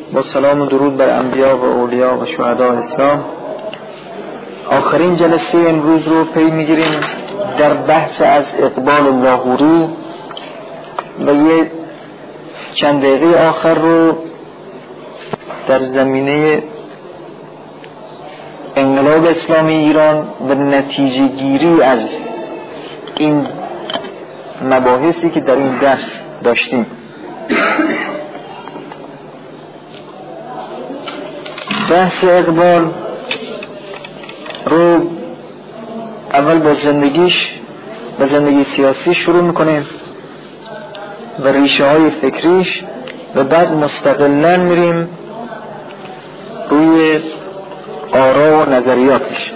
با سلام و درود بر انبیا و اولیا و شهدا اسلام. آخرین جلسه امروز رو پی میگیریم در بحث از اقبال لاهوری و یه چند دقیقه آخر رو در زمینه انقلاب اسلامی ایران و نتیجه گیری از این مباحثی که در این درس داشتیم. بحث اقبال رو اول با زندگیش و زندگی سیاسی شروع میکنیم و ریشه های فکریش و بعد مستقلاً میریم روی آرا و نظریاتش.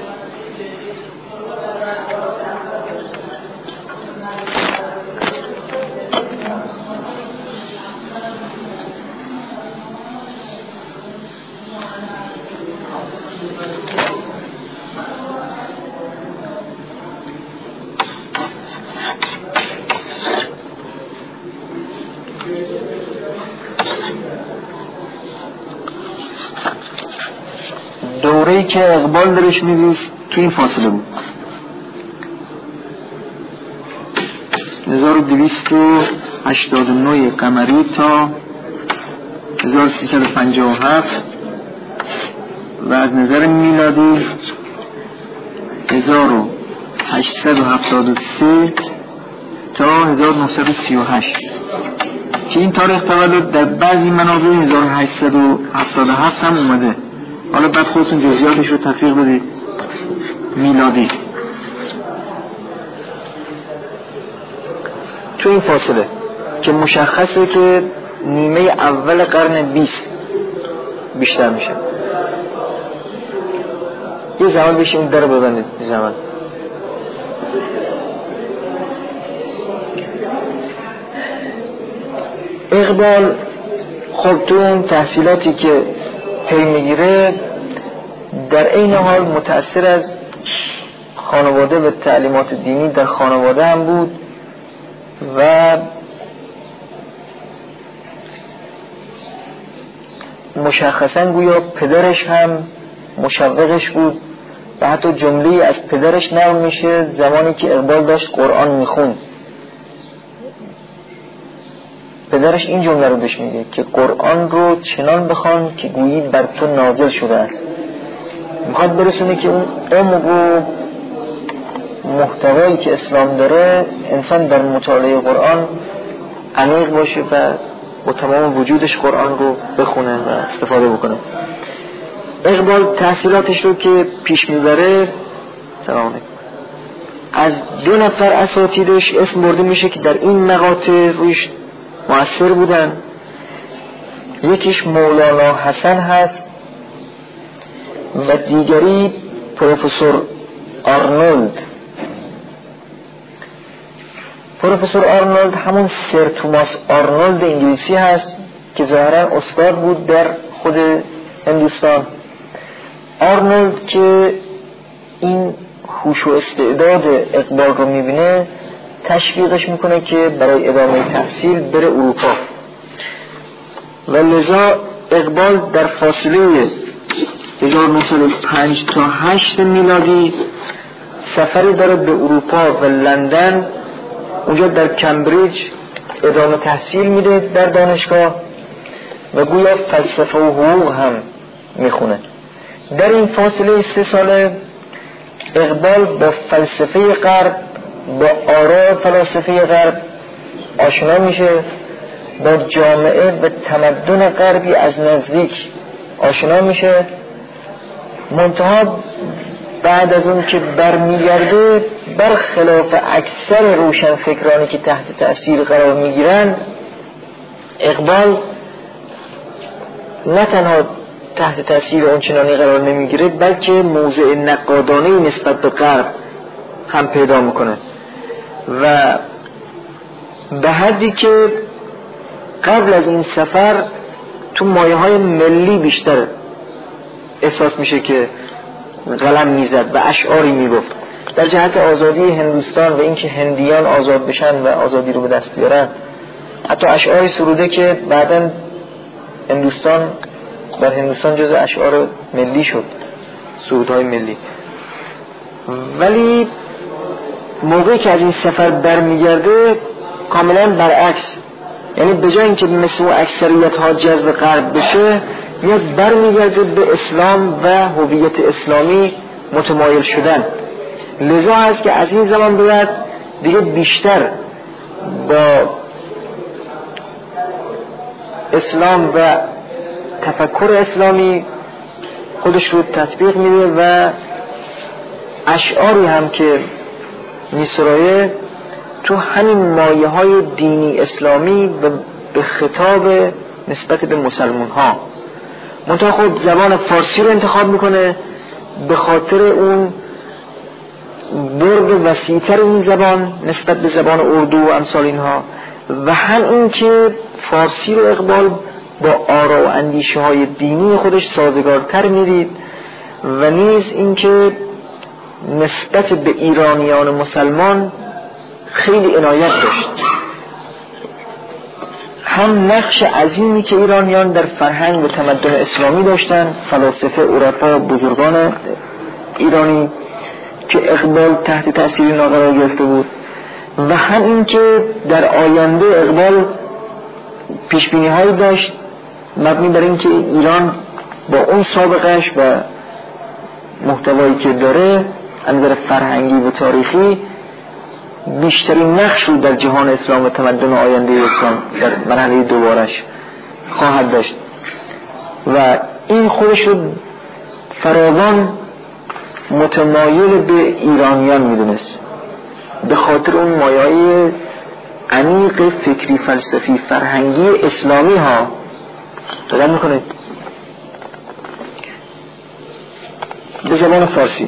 دوره‌ای که اقبال درش میزیست تو این فاصله بود 1289 قمری تا 1357 و از نظر میلادی 1873 تا 1938 که این تاریخ تولد در بعضی منابع 1877 هم اومده. حالا بعد خودتون جزئیاتش رو تفریق بدید میلادی. تو این فاصله که مشخصه که نیمه اول قرن 20 بیشتر میشه. یه زمان بشه این در ببندید زمان. اقبال خب تو اون تحصیلاتی که پی میگیره در این حال متأثر از خانواده و تعلیمات دینی در خانواده هم بود و مشخصاً گویا پدرش هم مشوقش بود و حتی جمله‌ای از پدرش نقل میشه زمانی که اقبال داشت قرآن میخوند. پدرش این جمله رو بهش میگه که قرآن رو چنان بخوان که گویی بر تو نازل شده است. میخواد برسونه که اون عمق و محتوایی که اسلام داره انسان در مطالعه قرآن عمیق باشه و با تمام وجودش قرآن رو بخونه و استفاده بکنه. اقبال تحصیلاتش رو که پیش میبره از 2 نفر اساتیدش اسم برده میشه که در این مقاطع روش مؤثر بودن. یکیش مولانا حسن هست و دیگری پروفسور آرنولد. پروفسور آرنولد همون سر توماس آرنولد انگلیسی هست که ظاهرا استاد بود در خود هندوستان. آرنولد که این هوش و استعداد اقبال رو میبینه تشویقش میکنه که برای ادامه تحصیل بره اروپا و لذا اقبال در فاصله 1905 تا 8 میلادی سفری داره به اروپا و لندن. اونجا در کمبریج ادامه تحصیل میده در دانشگاه و گویا فلسفه و حقوق هم میخونه. در این فاصله 3 ساله اقبال با فلسفه غرب با آراء فلاسفه غرب آشنا میشه، با جامعه و تمدن غربی از نزدیک آشنا میشه. منتها بعد از اون که برمیگرده برخلاف اکثر روشنفکرانی که تحت تأثیر قرار میگیرن، اقبال نه تنها تحت تأثیر اونچنانی قرار نمیگیره بلکه موضع نقادانه نسبت به غرب هم پیدا میکنه و به حدی که قبل از این سفر تو مایه های ملی بیشتر احساس میشه که قلم میزد و اشعاری میگفت در جهت آزادی هندوستان و اینکه هندیان آزاد بشن و آزادی رو به دست بیارن. حتی اشعاری سروده که بعداً هندوستان در هندوستان جز اشعار ملی شد، سرودهای ملی. ولی موقعی که از این سفر برمیگرده کاملا برعکس، یعنی به جای اینکه مثل اکثریت ها جذب غرب بشه، میاد برمیگرده به اسلام و هویت اسلامی متمایل شدن. لذا هست که از این زمان باید دیگه بیشتر با اسلام و تفکر اسلامی خودش رو تطبیق میده و اشعاری هم که میسرایه تو همین مایه های دینی اسلامی و به خطاب نسبت به مسلمان ها. منتها خود زبان فارسی رو انتخاب میکنه به خاطر اون برد وسیع‌تر این زبان نسبت به زبان اردو و امثال اینها، و هم این که فارسی رو اقبال با آرا و اندیشه های دینی خودش سازگارتر میدید، و نیز این که نسبت به ایرانیان مسلمان خیلی عنایت داشت. هم نقش عظیمی که ایرانیان در فرهنگ و تمدن اسلامی داشتن، فلاسفه، عرفا، بزرگان ایرانی که اقبال تحت تأثیر اینا قرار گرفته بود، و هم این که در آینده اقبال پیشبینی هایی داشت مبنی بر این که ایران با اون سابقش و محتوایی که داره از نظر فرهنگی و تاریخی بیشترین نقش رو در جهان اسلام و تمدن آینده اسلام در مرحله دوبارش خواهد داشت، و این خودش رو فراوان متمایل به ایرانیان میدونست به خاطر اون مایه‌های عمیق فکری، فلسفی، فرهنگی اسلامی ها. دقت میکنید به زبان فارسی.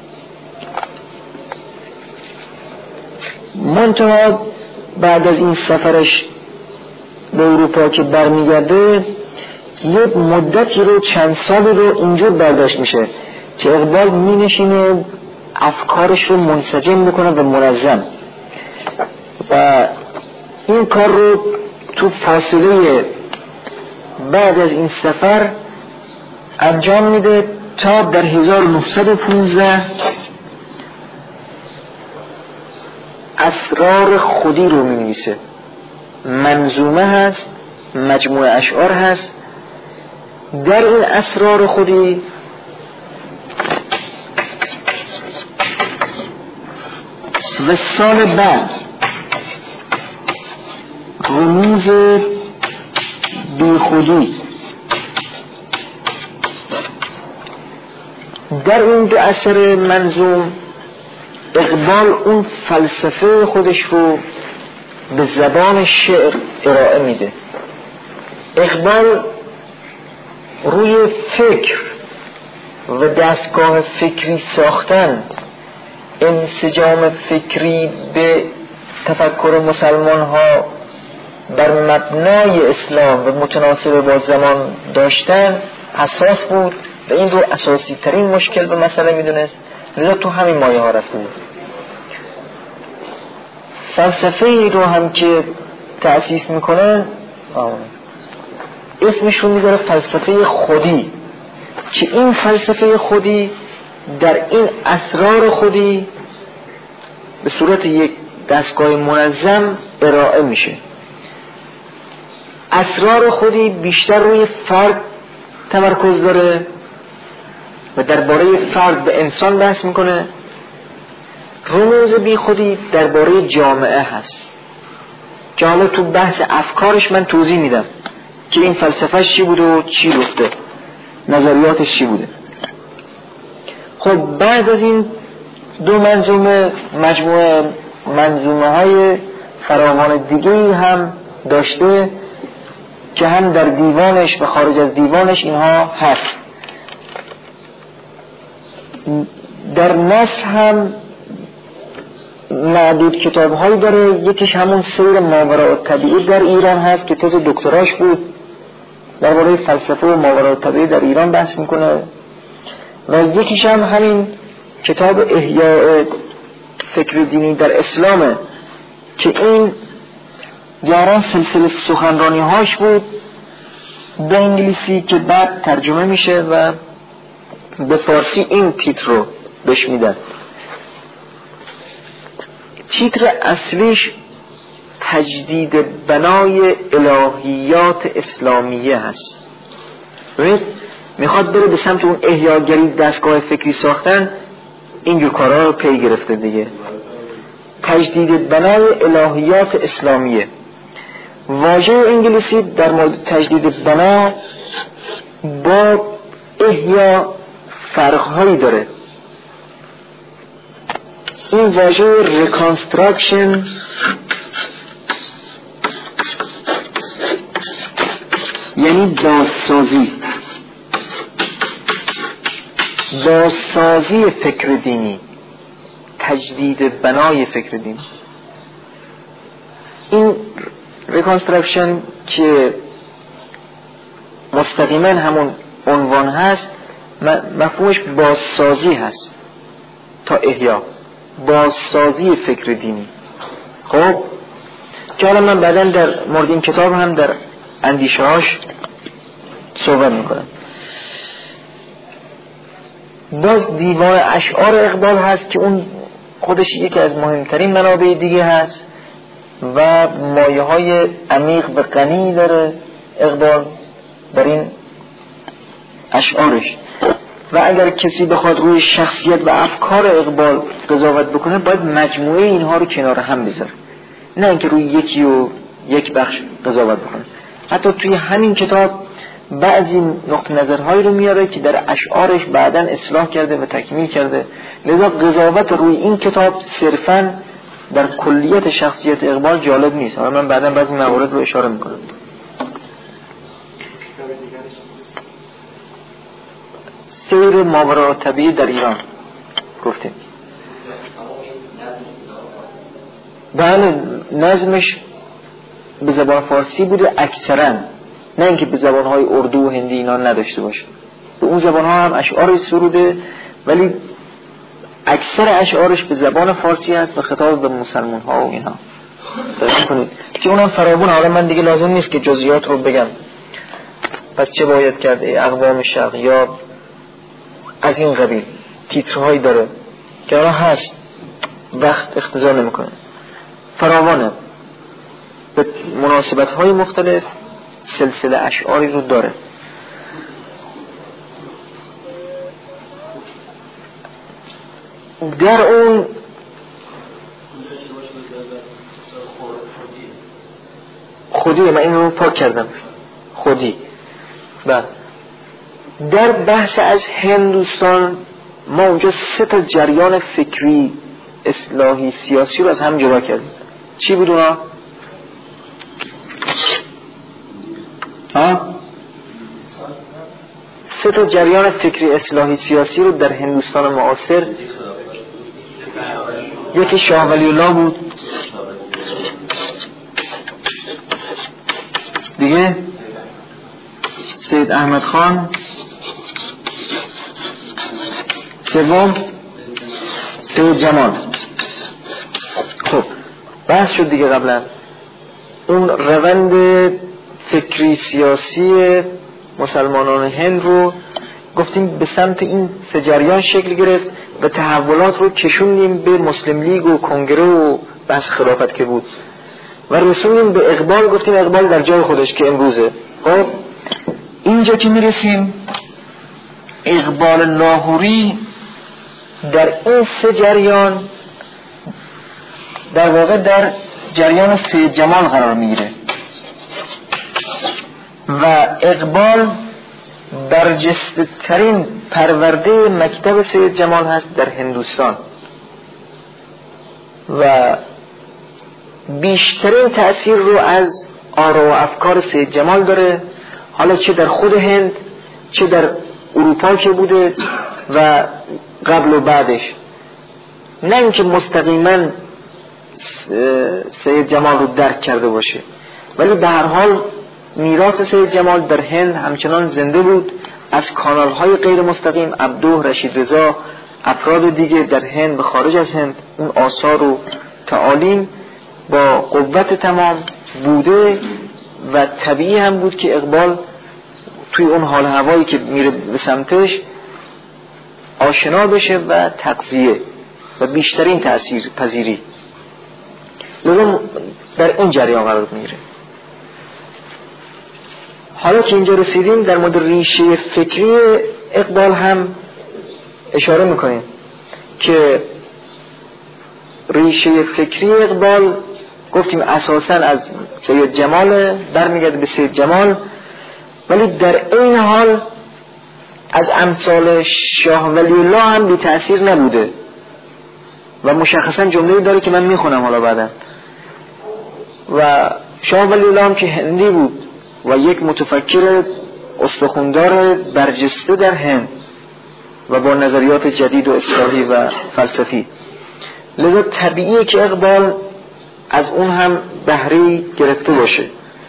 منتها بعد از این سفرش به اروپا که برمیگرده یه مدتی رو، چند سالی رو اینجور برداشت میشه که اقبال مینشینه افکارش رو منسجم میکنه و منظم، و این کار رو تو فاصله بعد از این سفر انجام میده تا در 1915 اسرار خودی رو می‌نویسه. منظومه هست، مجموعه اشعار هست. در این اسرار خودی و سال بعد رموز بی خودی، در این دو اثر منظوم اقبال اون فلسفه خودش رو به زبان شعر ارائه میده. اقبال روی فکر و دستگاه فکری ساختن، انسجام فکری به تفکر مسلمان ها بر مبنای اسلام و متناسب با زمان داشتن حساس بود و این رو اساسی ترین مشکل به مسئله میدونست. لذا تو همین مایه ها رفته بود. فلسفه ای رو هم که تأسیس میکنه اسمشون میذاره فلسفه خودی، که این فلسفه خودی در این اسرار خودی به صورت یک دستگاه منظم ارائه میشه. اسرار خودی بیشتر روی فرد تمرکز داره و درباره فرد به انسان بحث میکنه. رموز بی خودی درباره جامعه هست که حالا تو بحث افکارش من توضیح میدم که این فلسفهش چی بوده و چی گفته، نظریاتش چی بوده. خب بعد از این دو منظومه منظومه های فراوان دیگه هم داشته که هم در دیوانش و خارج از دیوانش اینها هست. در نثر هم معدود کتاب هایی داره. یکیش همون سیر ماوراء الطبیعه در ایران هست که تز دکتراش بود، درباره فلسفه و ماوراء الطبیعه در ایران بحث میکنه، و یکیش هم همین کتاب احیاء فکر دینی در اسلامه که این جاران سلسله سخنرانی هاش بود به انگلیسی که بعد ترجمه میشه و به فارسی این تیتر رو بهش میدن. تیتر اصلیش تجدید بنای الهیات اسلامیه هست. میخواد بره به سمت اون احیاگری، دستگاه فکری ساختن، اینجور کارها رو پی گرفته دیگه. تجدید بنای الهیات اسلامیه. واژه انگلیسی در مورد تجدید بنا با احیا فرق‌هایی داره. این واژه ریکانستراکشن یعنی بازسازی فکر دینی، تجدید بنای فکر دینی. این ریکانستراکشن که مستقیما همون عنوان هست، مفهومش بازسازی هست تا احیا، بازسازی فکر دینی. خب که حالا من بعداً در مورد این کتاب هم در اندیشه هاش صحبت میکنم. باز دیوان اشعار اقبال هست که اون خودش یکی از مهمترین منابع دیگه هست و مایه های عمیق و غنی داره اقبال در این اشعارش. و اگر کسی بخواد روی شخصیت و افکار اقبال قضاوت بکنه، باید مجموعه اینها رو کنار هم بذاره، نه اینکه روی یکی و یک بخش قضاوت بکنه. حتی توی همین کتاب بعضی نقطه نظرهایی رو میاره که در اشعارش بعداً اصلاح کرده و تکمیل کرده. لذا قضاوت روی این کتاب صرفاً در کلیت شخصیت اقبال جالب نیست. حالا من بعداً بعضی موارد رو اشاره میکنم. سیر ماورای طبیعی در ایران گفتیم. بله، نظمش به زبان فارسی بوده اکثرا، نه اینکه به زبانهای اردو و هندی اینا نداشته باشه. به اون زبانها هم اشعارش سروده، ولی اکثر اشعارش به زبان فارسی هست و خطاب به مسلمان ها و اینا. دقیق کنید که اونم فراوونه. حالا من دیگه لازم نیست که جزئیات رو بگم. پس چه باید کرد ای اقوام شرق یا از این قبیل تیترهایی داره که حالا هست، وقت اختزار نمیکنه، فراوانه، به مناسبت‌های مختلف سلسله اشعاری رو داره. در اون خودی، من این رو پاک کردم، خودی. بعد در بحث از هندوستان ما اونجا 3 جریان فکری اصلاحی سیاسی رو از هم جدا کردیم. چی بود اونا؟ 3 جریان فکری اصلاحی سیاسی رو در هندوستان معاصر. یکی شاه ولی الله بود، دیگه سید احمد خان، سوم سید جمال. خب بحث شد دیگه قبلا. اون روند فکری سیاسی مسلمانان هند رو گفتیم به سمت این 3 جریان شکل گرفت و تحولات رو کشوندیم به مسلم لیگ و کنگره و بحث خلافت که بود و رسوندیم به اقبال. گفتیم اقبال در جای خودش که امروزه. خب اینجا که میرسیم، اقبال لاهوری در این 3 جریان در واقع در جریان سید جمال قرار میگیره و اقبال برجسته ترین پرورده مکتب سید جمال هست در هندوستان و بیشترین تأثیر رو از آرا و افکار سید جمال داره، حالا چه در خود هند چه در اروپا که بوده و قبل و بعدش. نه اینکه مستقیما سید جمال رو درک کرده باشه، ولی به هر حال میراث سید جمال در هند همچنان زنده بود. از کانال های غیر مستقیم، عبدو، رشید رضا، افراد دیگه در هند و خارج از هند، اون آثار و تعالیم با قوت تمام بوده و طبیعی هم بود که اقبال توی اون حال هوایی که میره به سمتش آشنا بشه و تغذیه و بیشترین تأثیر پذیری، لازم در این جریان قرار میگیره. حالا که اینجا رسیدیم در مورد ریشه فکری اقبال هم اشاره میکنیم که ریشه فکری اقبال گفتیم اساساً از سید جمال برمیگرده به سید جمال، ولی در این حال از امثال شاه ولی الله هم بی تأثیر نبوده و مشخصاً جمله‌ای داره که من میخونم حالا بعدا. و شاه ولی الله هم که هندی بود و یک متفکر استخوندار برجسته در هند و با نظریات جدید و اصلاحی و فلسفی، لذا طبیعیه که اقبال از اون هم بهره گرفته باشه.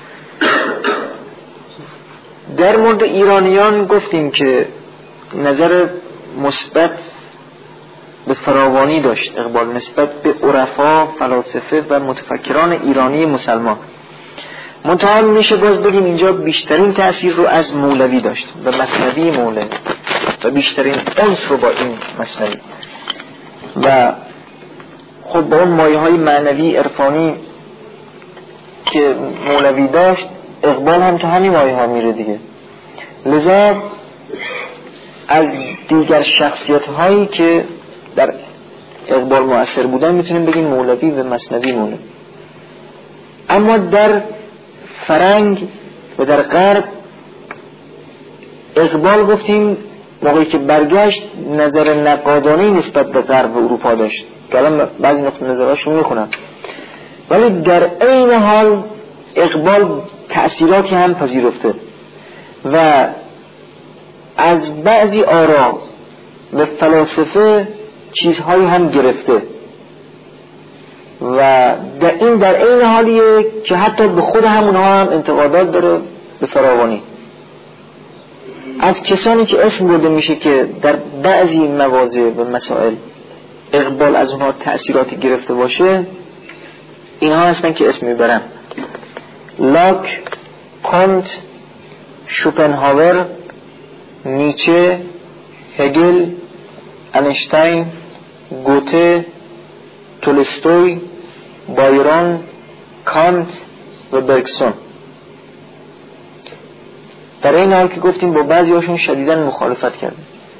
در مورد ایرانیان گفتیم که نظر مثبت به فراوانی داشت اقبال نسبت به عرفا، فلاسفه و متفکران ایرانی مسلمان. منتها میشه باز بگیم اینجا بیشترین تأثیر رو از مولوی داشت و مثنوی مولوی و بیشترین انس رو با این مثنوی و خب با اون مایه های معنوی عرفانی که مولوی داشت اقبال هم تو همین مایه ها میره دیگه. لذا از دیگر شخصیت هایی که در اقبال مؤثر بودن میتونیم بگیم مولوی و مثنوی مولوی. اما در فرنگ و در غرب اقبال گفتیم موقعی که برگشت نظر نقادانه‌ای نسبت به غرب و اروپا داشت که الان بعضی نقطه نظرهاشون میخونم، ولی در این حال اقبال تأثیراتی هم پذیرفته و از بعضی آرا و فلاسفه چیزهایی هم گرفته و در این حالیه که حتی به خود همونها هم انتقادات داره به فراوانی. از کسانی که اسم برده میشه که در بعضی مواضع و مسائل اقبال از اونها تأثیراتی گرفته باشه، اینها هستن که اسم میبرن: لاک، کانت، شوپنهاور، نیچه، هگل، اینشتین، گوته، تولستوی، بایرون، کانت و برگسون. در این حال که گفتیم با بعضی هاشون شدیداً مخالفت کرد.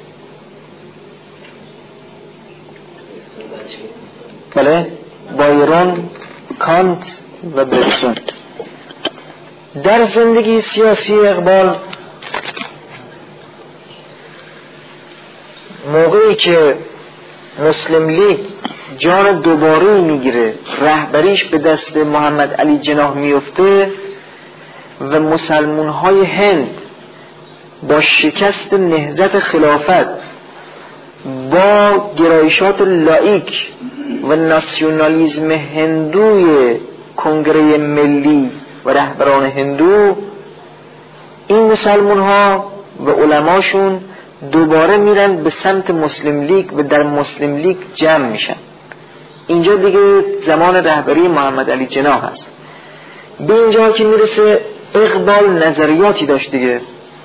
بله، بایرون، کانت و برگسون. در زندگی سیاسی اقبال موقعی که مسلم لیگ جان دوباره میگیره، رهبریش به دست محمد علی جناح میفته و مسلمان های هند با شکست نهضت خلافت با گرایشات لایک و ناسیونالیزم هندوی کنگره ملی و رهبران هندو، این مسلمان ها و علماشون دوباره میرن به سمت مسلم لیگ و در مسلم لیگ جمع میشن. اینجا دیگه زمان رهبری محمد علی جناح هست. به اینجا که میرسه اقبال نظریاتی داشت دیگه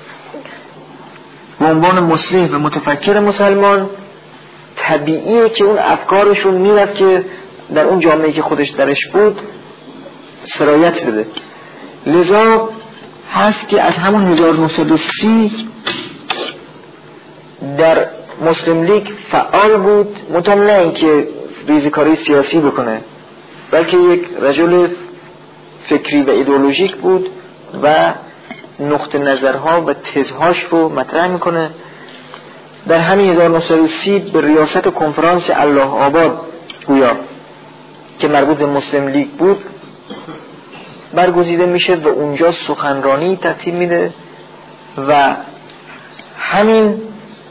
به عنوان مصلح و متفکر مسلمان، طبیعیه که اون افکارشون میرفت که در اون جامعه‌ای که خودش درش بود سرایت بده. لذا هست که از همون 1930 در مسلم لیگ فعال بود، منتها نه اینکه ریزکاری سیاسی بکنه، بلکه یک رجل فکری و ایدئولوژیک بود و نقطه نظرها و تزهاش رو مطرح میکنه. در همین 1930 به ریاست کنفرانس الله آباد گویا که مربوط به مسلم لیگ بود برگزیده میشه و اونجا سخنرانی ترتیب میده و همین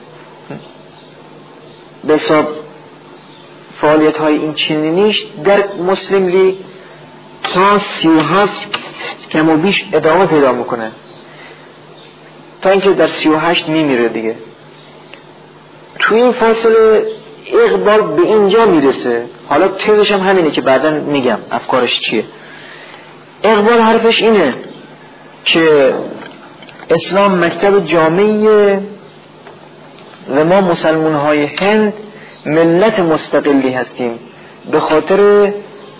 به حساب فعالیت های این چنینیش در مسلم لیگ تا 37 کم و بیش ادامه پیدا میکنه تا اینکه در 38 میمیره دیگه. تو این فاصله اقبال به اینجا میرسه. حالا تزش هم همینه که بعداً میگم افکارش چیه. اقبال حرفش اینه که اسلام مکتب جامعیه و ما مسلمان های هند ملت مستقلی هستیم به خاطر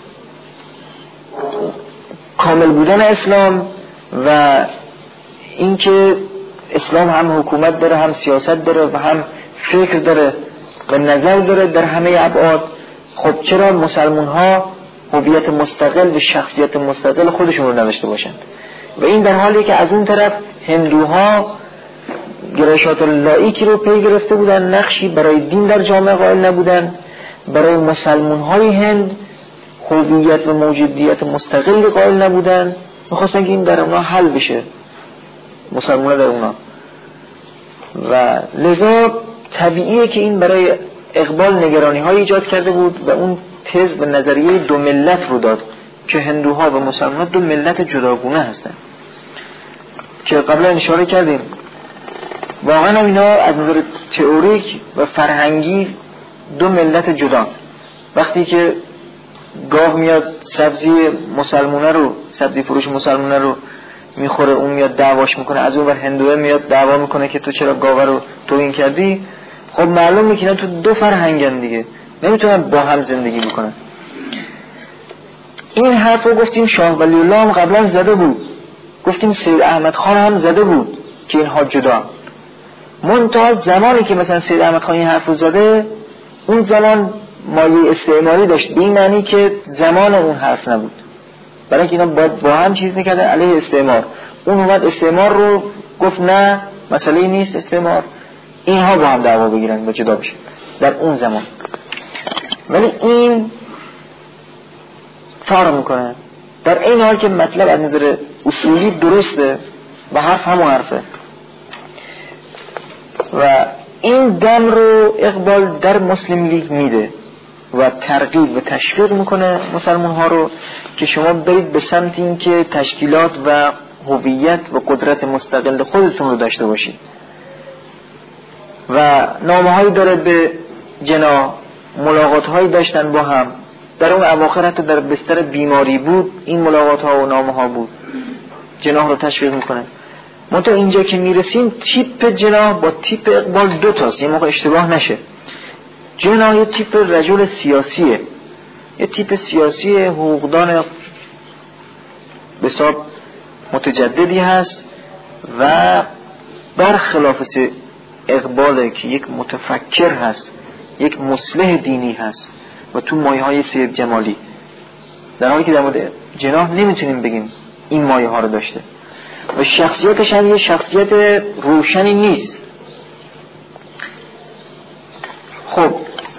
کامل بودن اسلام و اینکه اسلام هم حکومت داره، هم سیاست داره و هم فکر داره و نظر داره در همه ابعاد. خب چرا مسلمان ها هویت مستقل و شخصیت مستقل خودشون رو نداشته باشند؟ و این در حالی که از اون طرف هندوها گرایشات لاییکی رو پی گرفته بودن، نقشی برای دین در جامعه قائل نبودن. برای مسلمان های هند هویت و موجودیت مستقل قائل نبودن، میخواستن که این در اونا حل بشه، مسلمان در اونا. و لذا طبیعیه که این برای اقبال نگرانی های ایجاد کرده بود و اون تز و نظریه دو ملت رو داد که هندوها و مسلمان دو ملت جداگونه هستن که قبلا اشاره کردیم. واقعا هم اینا از نظر تئوریک و فرهنگی دو ملت جدا. وقتی که گاو میاد سبزی مسلمانه رو، سبزی فروش مسلمانه رو میخوره، اون میاد دعواش میکنه، از اون ور هندوه میاد دعوا میکنه که تو چرا گاو رو توهین کردی. خب معلوم میکنه تو دو فرهنگن دیگه، نمیتونن با هم زندگی بکنن. این حرف رو گفتیم شاه ولی الله هم قبلا زده بود، گفتیم سید احمد خان هم زده بود که اینها جدا. منتها زمانی که مثلا سید احمد خان این حرف رو زده، اون زمان مایه استعماری داشت، به این معنی که زمان اون حرف نبود، برای اینکه اینا باید با هم چیز میکردن علیه استعمار. اون اومد استعمار رو گفت نه مسئله نیست استعمار، اینها با هم دعوا بگیرن و جدا بشن در اون زمان. ولی این فرق میکنه در این حال که مطلب از نظر اصولی درسته و حرف همون حرفه. و این دم رو اقبال در مسلم لیگ میده و ترغیب و تشویق میکنه مسلمان ها رو که شما برید به سمت این که تشکیلات و هویت و قدرت مستقل خودتون رو داشته باشید. و نامه هایی داره به جنا، ملاقات هایی داشتن با هم. در اون اواخر حتی در بستر بیماری بود این ملاقات ها و نامه ها بود. جناح رو تشویق میکنه. منتها اینجا که میرسیم تیپ جناح با تیپ اقبال دو تاست، یه موقع اشتباه نشه. جناح یه تیپ رجل سیاسیه، یه تیپ سیاسی حقوقدان بساب متجددی هست و برخلاف اقباله که یک متفکر هست، یک مصلح دینی هست و تو مایه های سید جمالی، در حالی که در مورد جناح نمیتونیم بگیم این مایه ها رو داشته و شخصیتش هم یه شخصیت روشنی نیست. خب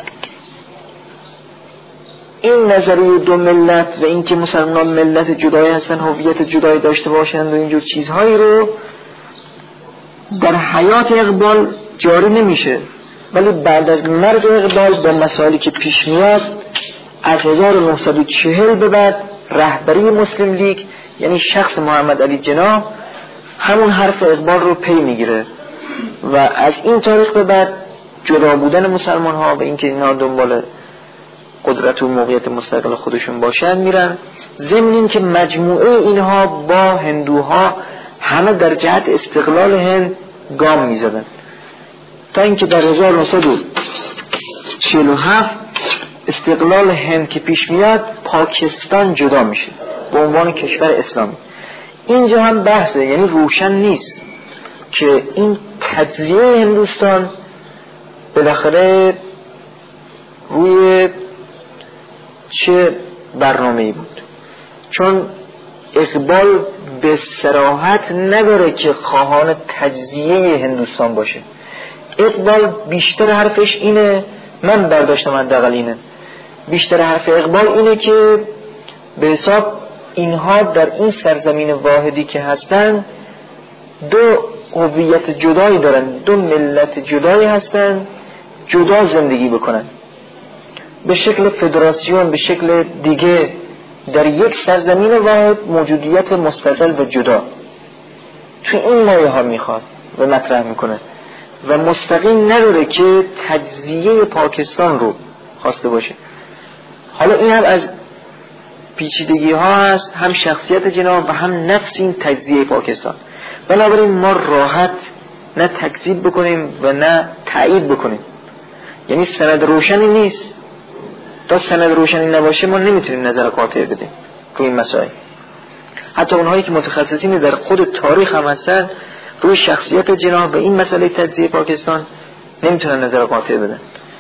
این نظریه دو ملت و این که مسلمان ملت جدایی هستن، هویت جدایی داشته باشند و اینجور چیزهایی رو در حیات اقبال جاری نمیشه، ولی بعد از مرگ اقبال با مسائلی که پیش میاد از 1940 به بعد رهبری مسلم لیگ یعنی شخص محمد علی جناح همون حرف اقبال رو پی میگیره و از این تاریخ به بعد جدا بودن مسلمان ها و اینکه اینا دنبال قدرت و موقعیت مستقل خودشون باشن میرن، ضمن این که مجموعه اینها با هندوها همه در جهت استقلال هند گام میزدن تا اینکه در 1947 استقلال هند که پیش میاد پاکستان جدا میشه به عنوان کشور اسلامی. اینجا هم بحثه، یعنی روشن نیست که این تجزیه هندوستان بالاخره روی چه برنامه‌ای بود، چون اقبال به صراحت نداره که خواهان تجزیه هندوستان باشه. اقبال بیشتر حرفش اینه، من برداشتم حداقل اینه، بیشتر حرف اقبال اینه که به حساب اینها در این سرزمین واحدی که هستن دو هویت جدایی دارن، دو ملت جدایی هستن، جدا زندگی بکنن به شکل فدراسیون، به شکل دیگه در یک سرزمین واحد موجودیت مستقل و جدا. تو این مایه ها میخواد و مطرح میکنه و مستقیم نداره که تجزیه پاکستان رو خواسته باشه. حالا این هم از پیچیدگی ها هست، هم شخصیت جناح و هم نفس این تجزیه پاکستان. بنابراین ما راحت نه تکذیب بکنیم و نه تایید بکنیم. یعنی سند روشنی نیست، تا سند روشنی نباشه ما نمیتونیم نظر قاطع بدیم روی این مسائل. حتی اونهایی که متخصصین در خود تاریخ هم هستن روی شخصیت جناح و این مسئله تجزیه پاکستان نمیتونن نظر قاطع بدن.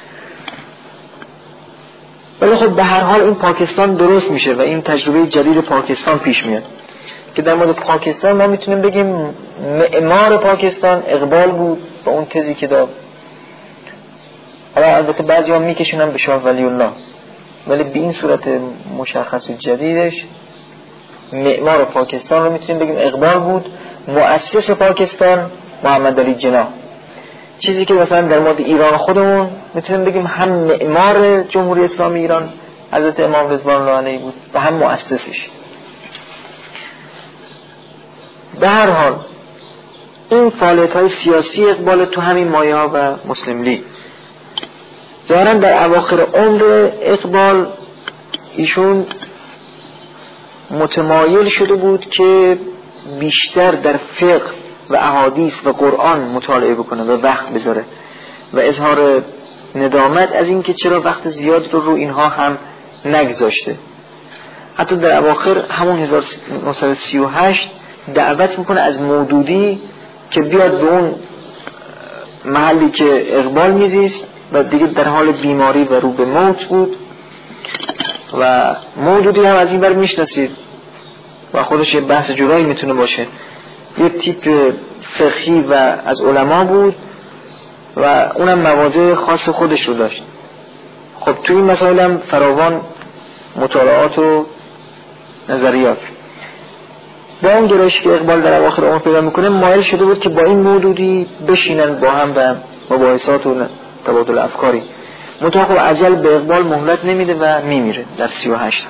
ولی خب به هر حال این پاکستان درست میشه و این تجربه جدید پاکستان پیش میاد که در مورد پاکستان ما میتونیم بگیم معمار پاکستان اقبال بود با اون تزی که داد. حالا البته بعضی ها میکشونن به شاه ولی الله، ولی به این صورت مشخص جدیدش معمار پاکستان رو میتونیم بگیم اقبال بود. مؤسس پاکستان محمد علی جناح. چیزی که مثلا در مورد ایران خودمون میتونیم بگیم هم معمار جمهوری اسلامی ایران حضرت امام رضوان الله علیه بود و هم مؤسسش. به هر حال این فعالیت‌های سیاسی اقبال تو همین مایه ها و مسلم لیگ. ظاهراً در اواخر عمر اقبال ایشون متمایل شده بود که بیشتر در فقه و احادیث و قرآن مطالعه بکنه و وقت بذاره و اظهار ندامت از این که چرا وقت زیاد رو اینها هم نگذاشته. حتی در اواخر همون 1938 دعوت میکنه از مودودی که بیاد به اون محلی که اقبال میزیست و دیگه در حال بیماری و رو به موت بود و مودودی هم از این بر میشناسید و خودش یه بحث جدایی میتونه باشه. یه تیپ فقهی و از علما بود و اونم مواضع خاص خودش رو داشت. خب توی این مسائل هم فراوان مطالعات و نظریات. با اون گرایشی که اقبال در اواخر عمر پیدا میکنه مایل شده بود که با این مودودی بشینن با هم و مباحثات و تبادل افکاری. مطابق عجل به اقبال مهلت نمیده و میمیره در 38.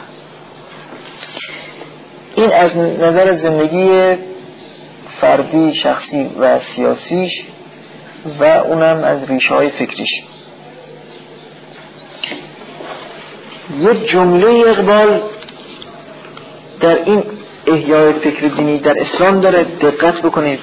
این از نظر زندگی فردی شخصی و سیاسیش و اونم از ریشه های فکریش. یک جمله اقبال در این احیای فکر دینی در اسلام داره، دقت بکنید،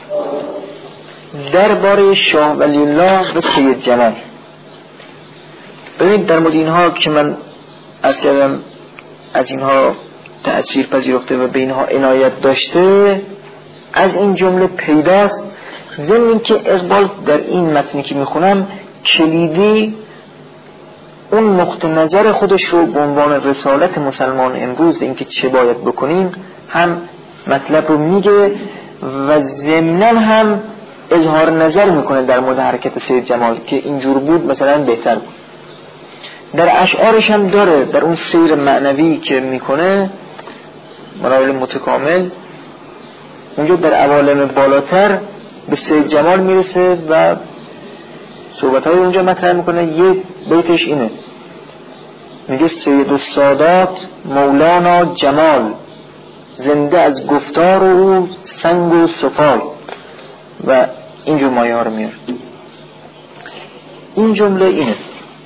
درباره شاه ولی الله و سید جمال. ببینید در مورد اینها که من عرض کردم از اینها تأثیر پذیرفته و به اینها عنایت داشته، از این جمله پیداست. ضمن این که اقبال در این متنی که میخونم کلیدی اون نقطه نظر خودش رو به عنوان رسالت مسلمان امروز به اینکه چه باید بکنیم هم مطلب رو میگه و ضمناً هم اظهار نظر میکنه در مورد حرکت سید جمال که اینجور بود مثلا بهتر بود. در اشعارش هم داره، در اون سیر معنوی که میکنه مراحل متکامل، اونجا در عوالم بالاتر به سید جمال میرسه و صحبت‌های اونجا مطرح میکنه. یه بیتش اینه، میگه سید السادات مولانا جمال، زنده از گفتار او سنگ و سفال و اینجور مایه ها رو میاره. این جمله اینه: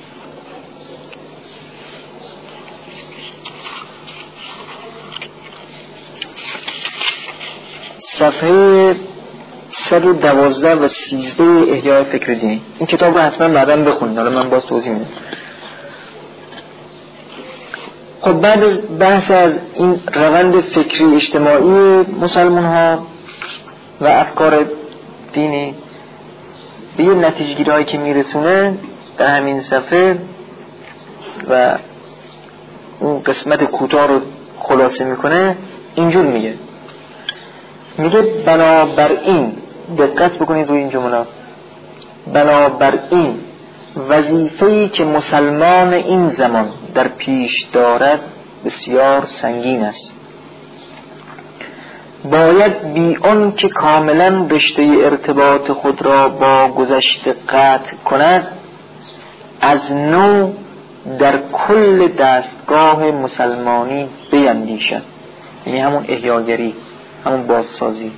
صفحه 112 و 13 احیای فکر دینی. این کتاب رو حتما بعداً بخونید، حالا من باز توضیح میدم. خب بعد از بحث از این روند فکری اجتماعی مسلمان ها و افکار دینی به یه نتیجه گیری هایی که میرسونه در همین صفحه و اون قسمت کوتاه رو خلاصه میکنه، اینجور میگه بنابراین، دقت بکنید روی این جملات، بنابراین وظیفه‌ای که مسلمان این زمان در پیش دارد بسیار سنگین است. باید بی آن که کاملا رشته ارتباط خود را با گذشته قطع کند، از نو در کل دستگاه مسلمانی بیندیشد. یعنی همون احیاگری، همون بازسازی.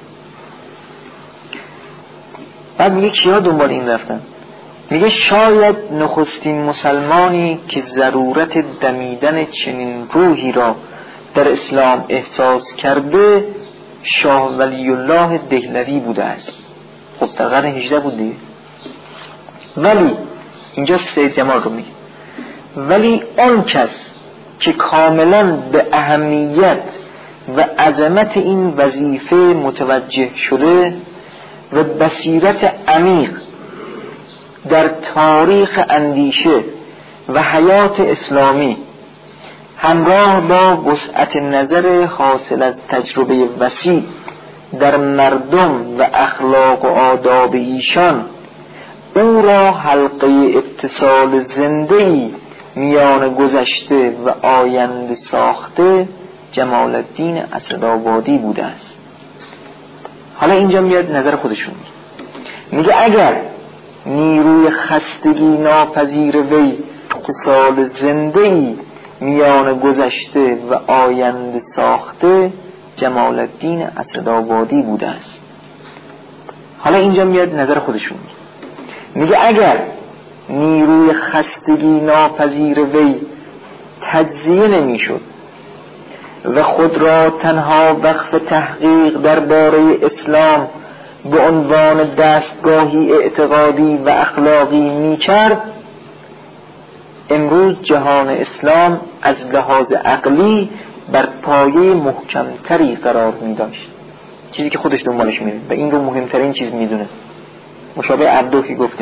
بعد میگه کیا دنبال این رفتن؟ میگه شاید نخستین مسلمانی که ضرورت دمیدن چنین روحی را در اسلام احساس کرده شاه ولی الله دهلوی بوده است. خب در قرن 18 بود دیگه. ولی اینجا سید جمال رو میگه، ولی آن کس که کاملا به اهمیت و عظمت این وظیفه متوجه شده و بصیرت عمیق در تاریخ اندیشه و حیات اسلامی همراه با وسعت نظر حاصل از تجربه وسیع در مردم و اخلاق و آداب ایشان او را حلقه اتصال زنده‌ای میان گذشته و آینده ساخته جمال الدین اسدآبادی بوده است. حالا اینجا میاد نظر خودشون میگه اگر نیروی خستگی ناپذیر وی اتصال زنده‌ای میان گذشته و آینده ساخته جمال الدین اسدآبادی بوده است. حالا اینجا میاد نظر خودشون میگه اگر نیروی خستگی ناپذیر وی تجزیه نمیشد و خود را تنها وقف تحقیق درباره اسلام به عنوان دستگاهی اعتقادی و اخلاقی میکرد، امروز جهان اسلام از لحاظ عقلی بر پایه محکمتری قرار می داشت. چیزی که خودش دنبالش میره و این رو مهمترین چیز میدونه. مشابه عبدو که گفتیم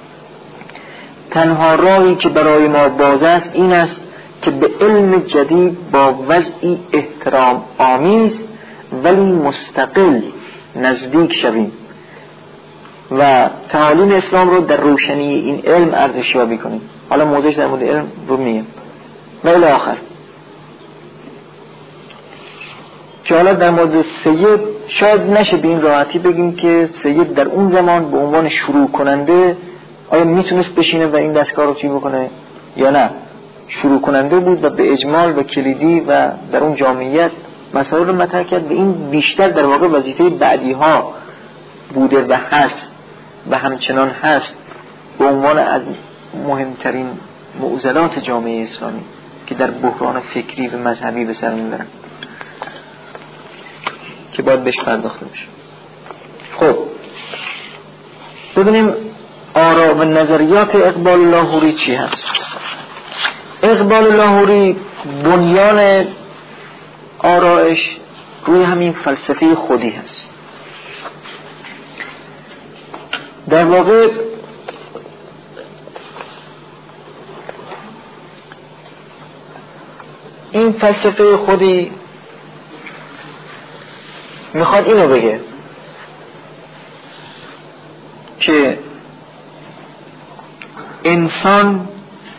تنها راهی که برای ما باز است این است که به علم جدید با وضعی احترام آمیز ولی مستقل نزدیک شویم و تعالیم اسلام رو در روشنی این علم ارزشیابی کنیم. حالا موضوعش در مورد علم رو میگم و الی آخر. که حالا در مورد سید شاید نشه به این راحتی بگیم که سید در اون زمان به عنوان شروع کننده آیا میتونست بشینه و این دستگاه رو چی بکنه یا نه. شروع کننده بود و به اجمال و کلیدی و در اون جامعیت مسائل رو مطرح کرد و این بیشتر در واقع وظیفه بعدی ها بوده و هست و همچنان هست به عنوان از مهمترین معضلات جامعه اسلامی که در بحران فکری و مذهبی به سر میبرن که باید بهش پرداخته بشه. خب ببینیم آرا و نظریات اقبال لاهوری چی هست. اقبال لاهوری بنیان آرایش روی همین فلسفه خودی هست. در واقع این فلسفه خودی میخواد اینو بگه که انسان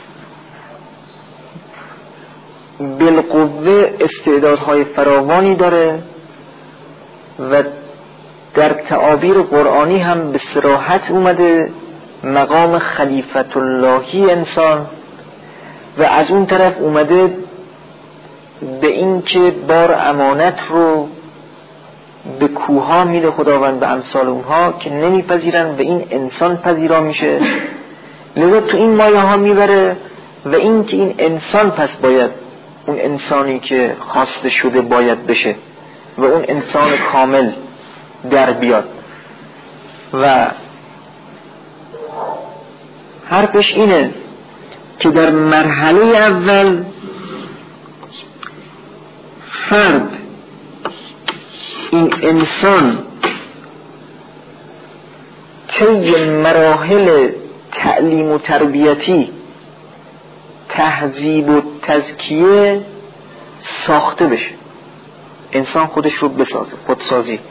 بالقوه استعدادهای فراوانی داره و در تعابیر قرآنی هم به صراحت اومده مقام خلیفت اللهی انسان و از اون طرف اومده به این که بار امانت رو به کوها میده خداوند به امثال اونها که نمیپذیرن و این انسان پذیرا میشه، لذا تو این مایه ها میبره و این که این انسان پس باید اون انسانی که خواسته شده باید بشه و اون انسان کامل در بیاد و حرفش اینه که در مرحله اول فرد این انسان طی مراحل تعلیم و تربیتی تهذیب و تزکیه ساخته بشه، انسان خودش رو بسازه، خودسازی.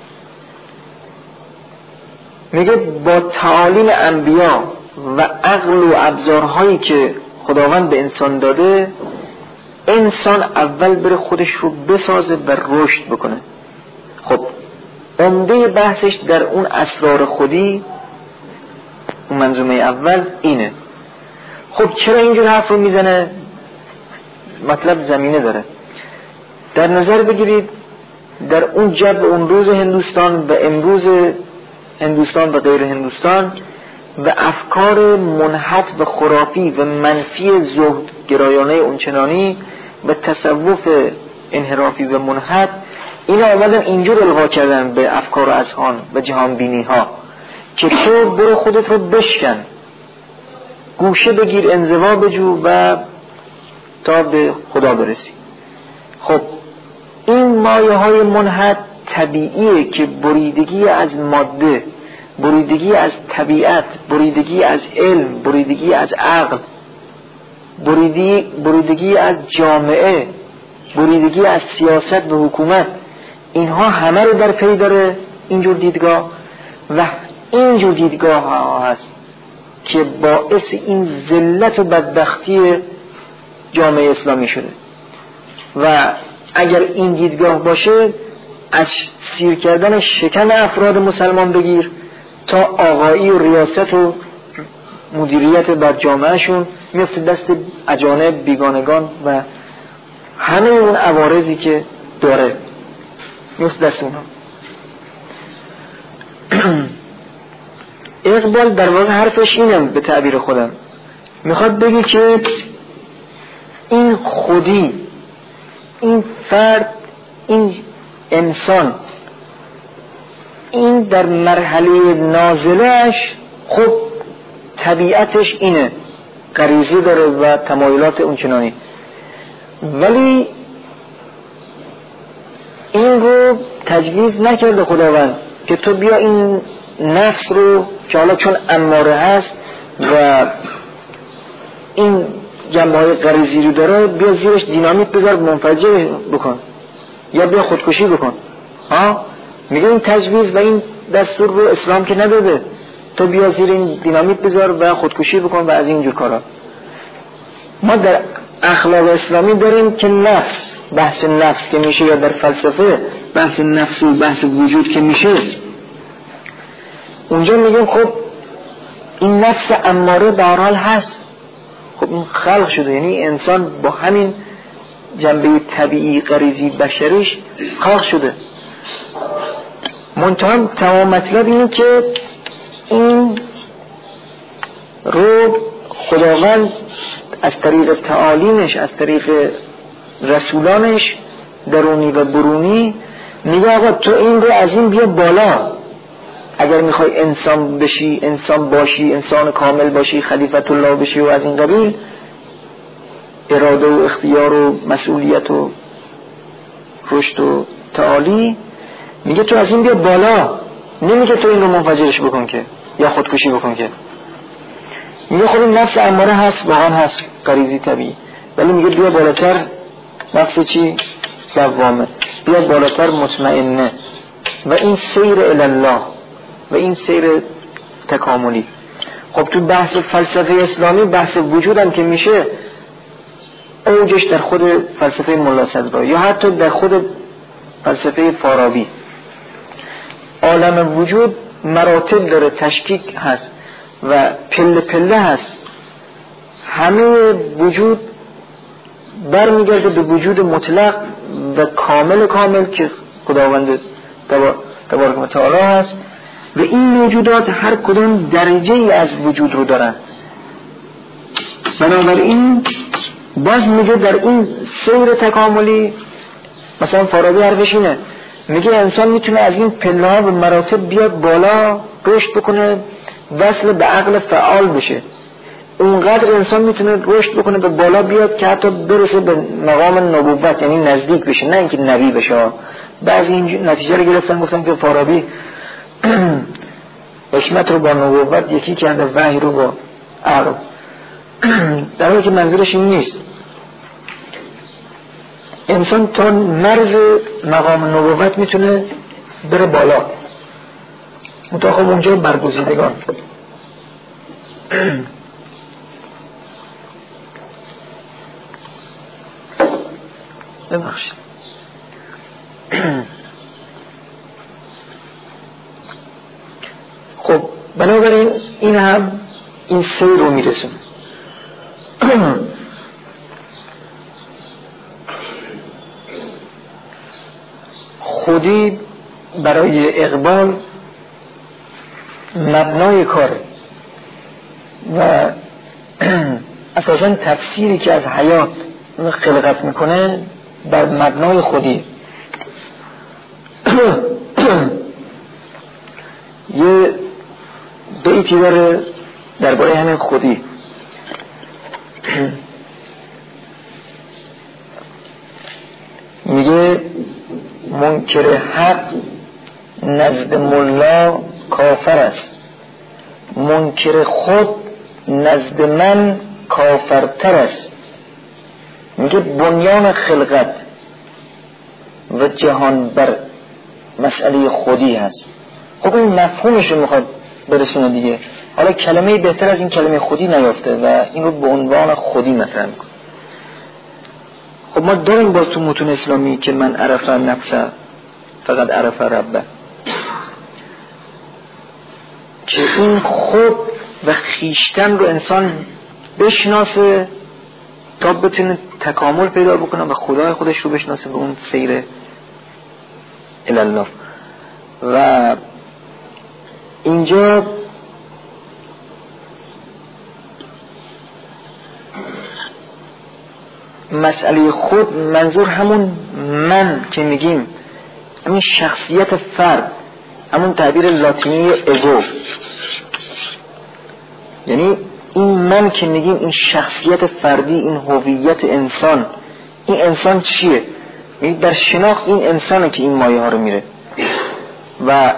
میگه با تعالیم انبیا و عقل و ابزارهایی که خداوند به انسان داده، انسان اول بره خودش رو بسازه و رشد بکنه. خب عمده بحثش در اون اسرار خودی، اون منظومه اول اینه. خب چرا اینجور حرف رو میزنه؟ مطلب زمینه داره. در نظر بگیرید در اون جب اون روز هندوستان و امروز هندوستان و غیر هندوستان و افکار منحط و خرافی و منفی زهد گرایانه اونچنانی و تصوف انحرافی و منحط اینا آمدن اینجور القا کردن به افکار و اذهان و جهان بینی ها که تو برو خودت رو بشکن، گوشه بگیر، انزوا بجو و تا به خدا برسی. خب این مایه های منحط طبیعیه که بریدگی از ماده، بریدگی از طبیعت، بریدگی از علم، بریدگی از عقل، بریدگی از جامعه، بریدگی از سیاست و حکومت، اینها همه رو در پی داره اینجور دیدگاه. و اینجور دیدگاه ها هست که باعث این ذلت و بدبختی جامعه اسلامی شده. و اگر این دیدگاه باشه، از سیر کردن شکم افراد مسلمان بگیر تا آقایی و ریاست و مدیریت بر جامعهشون میفته دست اجانب، بیگانگان و همه اون عوارضی که داره میفته دست اونها. اقبال در واقع حرفش اینه، به تعبیر خودم میخواد بگی که این خودی، این فرد، این انسان، این در مرحله نازلهش خب طبیعتش اینه، غریزه داره و تمایلات اونچنانی، ولی این رو تجویز نکرده خداوند که تو بیا این نفس رو که حالا چون اماره هست و این جنبه های غریزی رو داره، بیا زیرش دینامیت بذار منفجر بکن یا بیا خودکشی بکن. میگه این تجویز و این دستور رو اسلام که نداده، تو بیا زیر این دینامیت بذار و خودکشی بکن و از اینجور کارا. ما در اخلاق اسلامی داریم که نفس، بحث نفس که میشه، یا در فلسفه بحث نفس و بحث وجود که میشه، اونجا میگیم خب این نفس اماره به هر حال هست، خب این خلق شده، یعنی انسان با همین جنبه طبیعی غریزی بشریش خلق شده. منتها تمام مطلب اینه که این رو خداوند از طریق تعالیمش، از طریق رسولانش درونی و برونی میگه آقا تو این رو از این بیا بالا، اگر میخوای انسان بشی، انسان باشی، انسان کامل باشی، خلیفت الله بشی و از این قبیل، اراده و اختیار و مسئولیت و رشد و تعالی، میگه تو از این بیا بالا. نمیگه تو این رو منفجرش بکن که یا خودکشی بکن که. میگه خود نفس اماره هست، واقعا هست، غریزی طبیعی، ولی میگه بیا بالاتر، نفس چی؟ لوامه، بیا بالاتر، مطمئنه. و این سیر الله و این سیر تکاملی. خب تو بحث فلسفه اسلامی بحث وجودم که میشه، اوجش در خود فلسفه ملا صدرایی یا حتی در خود فلسفه فارابی. عالم وجود مراتب داره، تشکیک هست و پله پله هست. همه وجود برمیگرده به وجود مطلق و کامل که خداوند تبارک و تعالی هست و این موجودات هر کدام درجه ای از وجود رو دارن. بنابراین باز میگه در این سیر تکاملی، مثلا فارابی حرفش اینه، میگه انسان میتونه از این پله ها و مراتب بیاد بالا، رشد بکنه، وصل به عقل فعال بشه. اونقدر انسان میتونه رشد بکنه به بالا بیاد که حتی برسه به مقام نبوت، یعنی نزدیک بشه، نه اینکه نبی بشه. بعضی این نتیجه رو گرفتن، گفتن که فارابی حکمت رو با نبوت یکی کرده، وحی رو با عقل، در حالی که منظورش این نیست. انسان تا مرز مقام نبوت میتونه بره بالا، متأخر اونجا برگزیدگان. ببخشید. خب بنابراین این هم این سیر رو میرسونه. خودی برای اقبال مبنای کاره و اساساً تفسیری که از حیات خلقت میکنه بر مبنای خودی. یه بیتی داره درباره همین خودی، میگه منکر حق نزد ملا کافر است، منکر خود نزد من کافرتر است. میگه بنیان خلقت و جهان بر مسئله خودی هست. خب این مفهومش رو میخواد برسونه دیگه. حالا کلمه بهتر از این کلمه خودی نیافته و این رو به عنوان خودی مطرح میکنه. خب ما داریم باز تو متون اسلامی که من عرف نفسه فقط عرف ربه، که این خود و خیشتن رو انسان بشناسه تا بتونه تکامل پیدا بکنه و خدای خودش رو بشناسه به اون سیر الالله. و اینجا مسئله خود منظور همون من که میگیم، همین شخصیت فرد، همون تعبیر لاتینی ایگو، یعنی این من که میگیم این شخصیت فردی، این هویت انسان. این انسان چیه؟ در شناخت این انسانه که این مایه ها رو میره و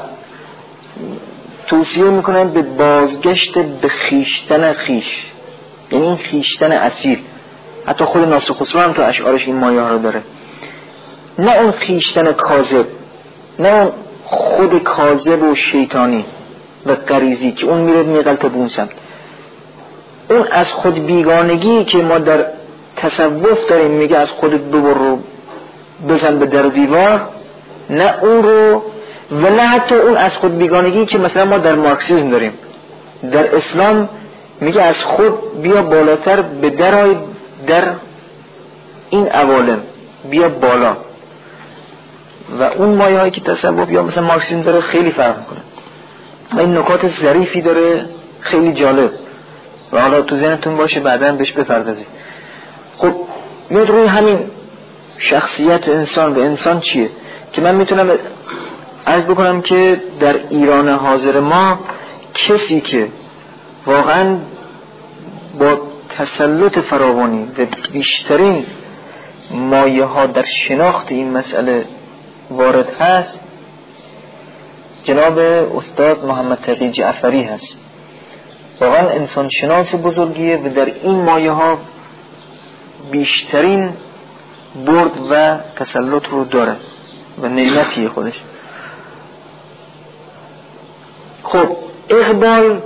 توصیه میکنن به بازگشت به خیشتن خیش، یعنی این خیشتن اصیل. حتی خود ناصر خسرو هم تو اشعارش این مایه ها رو داره، نه اون خیشتن کاذب، نه اون خود کاذب و شیطانی و غریزی که اون میره میغلطه به اون سمت. اون از خود بیگانگی که ما در تصوف داریم، میگه از خودت ببر رو بزن به در دیوار، نه اون رو، و نه حتی اون از خود بیگانگی که مثلا ما در مارکسیسم داریم. در اسلام میگه از خود بیا بالاتر، به درای در این عوالم بیا بالا. و اون مایه هایی که تصوف یا مثلا مارکسیسم داره خیلی فرق میکنه و این نکات ظریفی داره خیلی جالب و حالا تو ذهنتون باشه بعداً بهش بپردازید. خب میاد روی همین شخصیت انسان و انسان چیه که من میتونم عرض بکنم که در ایران حاضر ما کسی که واقعاً با تسلط فراوانی و بیشترین مایه ها در شناخت این مسئله وارد هست جناب استاد محمد تقی جعفری هست. واقعا انسان شناس بزرگیه و در این مایه ها بیشترین برد و تسلط رو داره و نعمتیه خودش. خب اقبال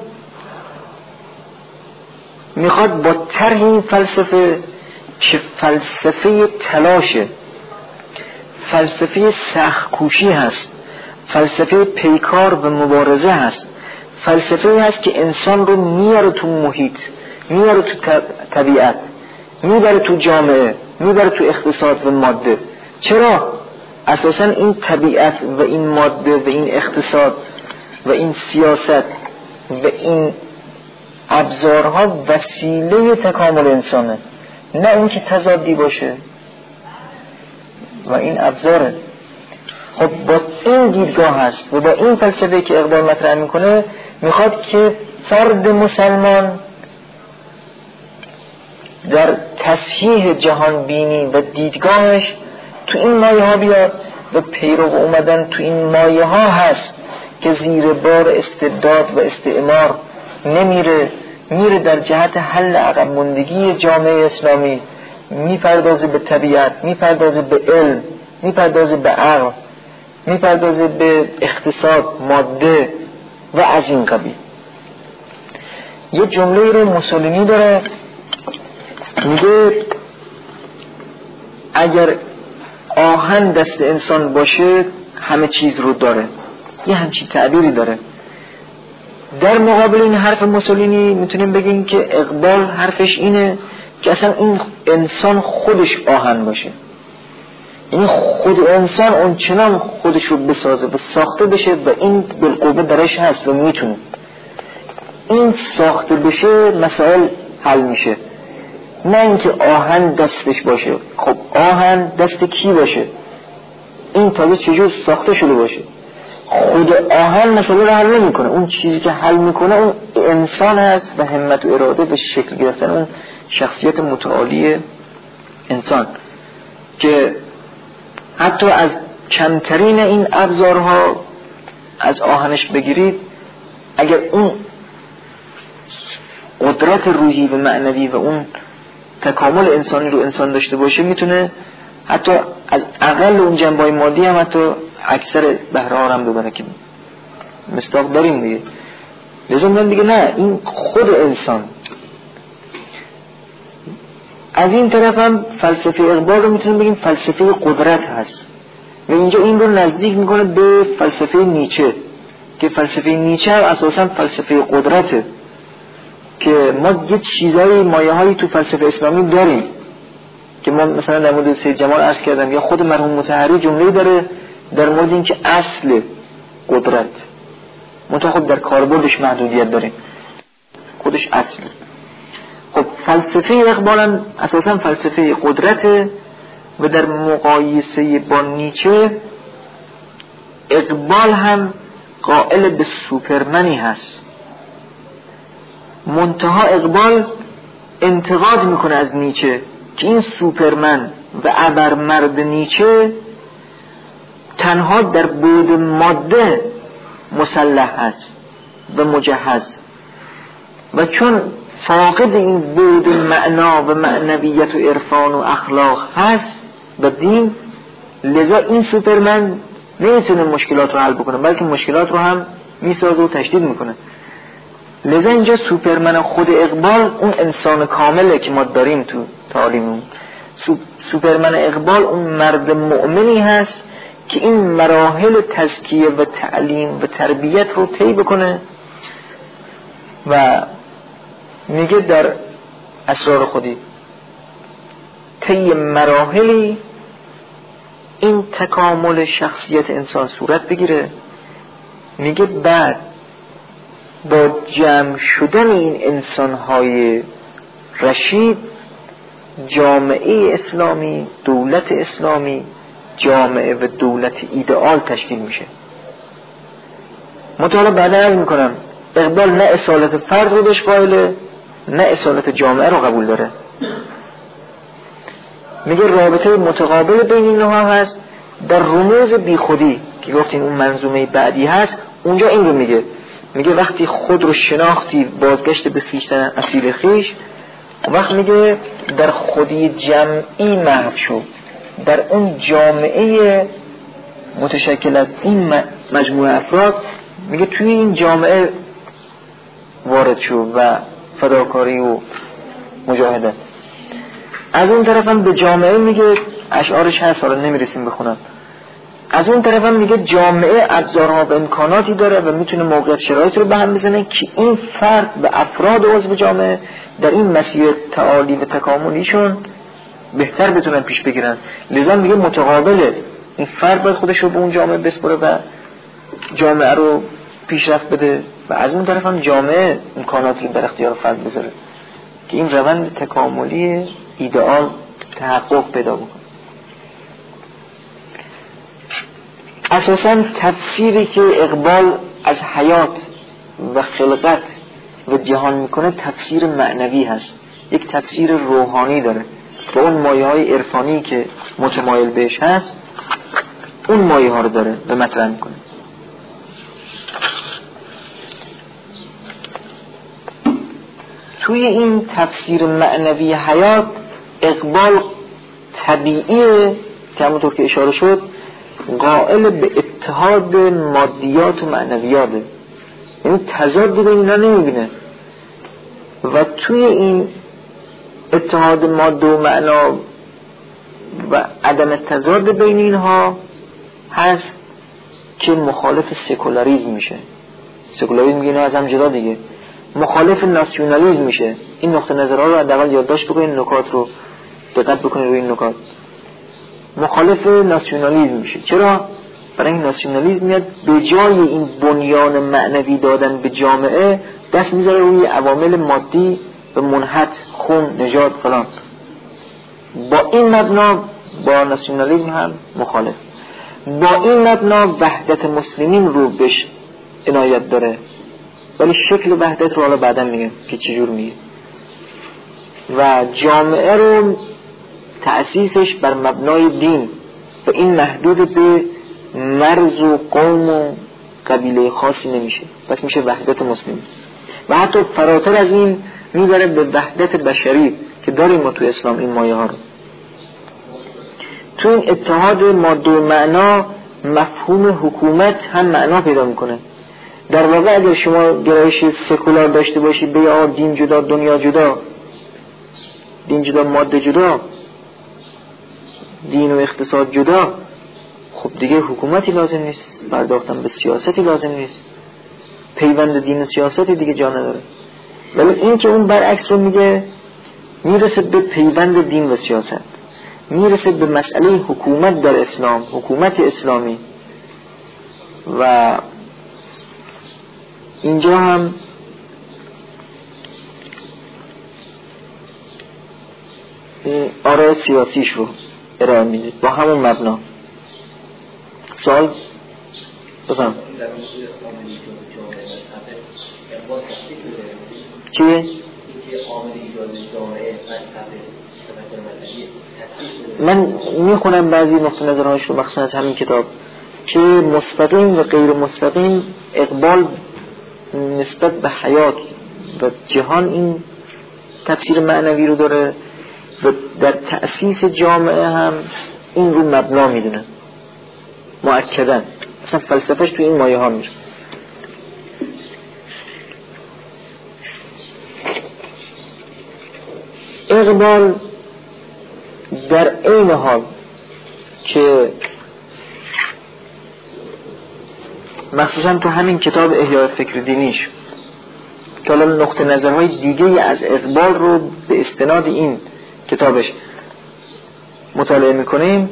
میخواد با طرح این فلسفه که فلسفه تلاشه، فلسفه سخت‌کوشی هست، فلسفه پیکار و مبارزه هست، فلسفه هست که انسان رو میاره تو محیط، میاره تو طبیعت، میبره تو جامعه، میبره تو اقتصاد و ماده. چرا؟ اساساً این طبیعت و این ماده و این اقتصاد و این سیاست و این ابزارها وسیله تکامل انسانه، نه اینکه تضادی باشه و این ابزاره. خب با این دیدگاه هست و با این فلسفه که اقبال مطرح میکنه میخواد که فرد مسلمان در تصحیح جهان بینی و دیدگاهش تو این مایه ها بیاد و پیرو اومدن تو این مایه ها هست که زیر بار استبداد و استعمار نمیره، میره در جهت حل عقب ماندگی جامعه اسلامی، میپردازه به طبیعت، میپردازه به علم، میپردازه به عقل، میپردازه به اقتصاد، ماده و از این قبیل. یه جمله رو موسولینی داره، میگه اگر آهن دست انسان باشه همه چیز رو داره. یه همچین تعبیری داره. در مقابل این حرف موسولینی میتونیم بگیم که اقبال حرفش اینه که اصلا این انسان خودش آهن باشه، یعنی خود انسان اون چنان خودش رو بسازه و ساخته بشه و این بالقوه درش هست و میتونه این ساخته بشه مسائل حل میشه، نه اینکه آهن دستش باشه. خب آهن دست کی باشه؟ این تازه چجور ساخته شده باشه. خود آهن مسئله رو حل نمیکنه. اون چیزی که حل میکنه اون انسان هست و همت و اراده به شکل گرفتن اون شخصیت متعالی انسان، که حتی از کمترین این ابزارها از آهنش بگیرید، اگر اون قدرت روحی و معنوی و اون تکامل انسانی رو انسان داشته باشه، میتونه حتی از اقل اون جنبه‌های مادی هم حتی اکثر بهره ها هم ببره، که مصداق داریم دیگه. لذا من دیگه نه، این خود انسان. از این طرف هم فلسفه اقبال رو میتونیم بگیم فلسفه قدرت هست و اینجا این رو نزدیک میکنه به فلسفه نیچه، که فلسفه نیچه اساسا فلسفه قدرته، که ما یه چیزایی مایه‌هایی تو فلسفه اسلامی داریم که ما مثلا در مورد سید جمال عرض کردم، یا خود مرحوم مطهری جمله‌ای داره در مورد اینکه اصل قدرت خود در کاربردش محدودیت داره، خودش اصل. خب فلسفه اقبال هم اساسا فلسفه قدرته و در مقایسه با نیچه اقبال هم قائل به سوپرمنی هست. منتها اقبال انتقاد میکنه از نیچه که این سوپرمن و ابرمرد نیچه تنها در بعد ماده مسلح هست و مجهز، و چون فاقد این بعد معنا و معنویت و عرفان و اخلاق هست و دین، لذا این سوپرمن نمیتونه مشکلات رو حل بکنه، بلکه مشکلات رو هم میسازه و تشدید میکنه. لذا اینجا سوپرمن خود اقبال اون انسان کامله که ما داریم تو تعالیمون. سوپرمن اقبال اون مرد مؤمنی هست که این مراحل تزکیه و تعلیم و تربیت رو طی بکنه و میگه در اسرار خودی طی مراحلی این تکامل شخصیت انسان صورت بگیره. میگه بعد با جمع شدن این انسان‌های رشید جامعه اسلامی، دولت اسلامی، جامعه و دولت ایدئال تشکیل میشه. مطالعه بعد عرض میکنم اقبال نه اصالت فرد رو بهش قائله، نه اصالت جامعه رو قبول داره. میگه رابطه متقابل بین اینها هست. در رموز بی خودی که گفتیم اون منظومه بعدی هست، اونجا این رو میگه وقتی خود رو شناختی، بازگشت به خویشتن اصیل خویش، وقت میگه در خودی جمعی محو شو، در اون جامعه متشکل از این مجموعه افراد، میگه توی این جامعه وارد شو و فداکاری و مجاهدت. از اون طرف هم به جامعه میگه، اشعارش هست حالا نمیرسیم بخونم، از اون طرف هم میگه جامعه ابزارها و امکاناتی داره و میتونه موقعیت شرایط رو به هم بزنه که این فرد و افراد عضو جامعه در این مسیر تعالی و تکاملیشون بهتر بتونن پیش بگیرن. لذا میگه متقابله، این فرد باید خودش رو به اون جامعه بسپره و جامعه رو پیشرفت بده و از اون طرف هم جامعه امکاناتی رو در اختیار فرد بذاره که این روند تکاملی ایدئال تحقق پیدا بکنه. اساساً تفسیری که اقبال از حیات و خلقت و جهان میکنه تفسیر معنوی هست، یک تفسیر روحانی داره و اون مایه های عرفانی که متمایل بهش هست اون مایه ها رو داره و مطرح میکنه. توی این تفسیر معنوی حیات اقبال طبیعیه که همونطور که اشاره شد قائل به اتحاد مادیات و معنویاته، یعنی تضاد بین اینا نمیبینه و توی این اتحاد ماده و معنا و عدم تضاد بین اینها هست که مخالف سکولاریزم میشه. سکولاریزم میگه از هم جدا دیگه، مخالف ناسیونالیزم میشه. این نقطه نظرها رو حداقل یادداشت بکنید، نکات رو دقت بکنید روی این نکات. مخالف ناسیونالیزم میشه. چرا؟ برای این ناسیونالیزم میاد به جای این بنیان معنوی دادن به جامعه دست میذاره روی عوامل مادی و منحت، خون، نژاد فلان. با این مبنا با ناسیونالیزم هم مخالف. با این مبنا وحدت مسلمین رو بهش عنایت داره، ولی شکل وحدت رو حالا بعدا میگم که چجور میگه. و جامعه رو تأسیسش بر مبنای دین و این محدود به مرز و قوم و قبیله خاصی نمیشه، پس میشه وحدت مسلمین. و حتی فراتر از این میبره به وحدت بشری که داریم ما تو اسلام این مایه ها رو. تو این اتحاد ماده و معنا مفهوم حکومت هم معنا پیدا میکنه. در واقع اگر شما گرایش سکولار داشته باشی به دین جدا دنیا جدا، دین جدا ماده جدا، دین و اقتصاد جدا، خب دیگه حکومتی لازم نیست، پرداختن به سیاستی لازم نیست، پیوند دین و سیاست دیگه جا نداره. ولی این که اون برعکس رو میگه، میرسه به پیوند دین و سیاست، میرسه به مسئله حکومت در اسلام، حکومت اسلامی. و اینجا هم آراء سیاسیش رو ارائه میده با همون مبنا. سوال بفهم چیه؟ من میخونم بعضی نقطه نظرهاش رو مخصوصا از همین کتاب که مستقیم و غیر مستقیم اقبال نسبت به حیات و جهان این تفسیر معنوی رو داره و در تأسیس جامعه هم این رو مبنا میدونه مؤکداً. اصلا فلسفهش تو این مایه ها میشه. اقبال در این حال که مخصوصا تو همین کتاب احیاء فکر دینیش که حالا نقطه نظرهای دیگه از اقبال رو به استناد این کتابش مطالعه میکنیم،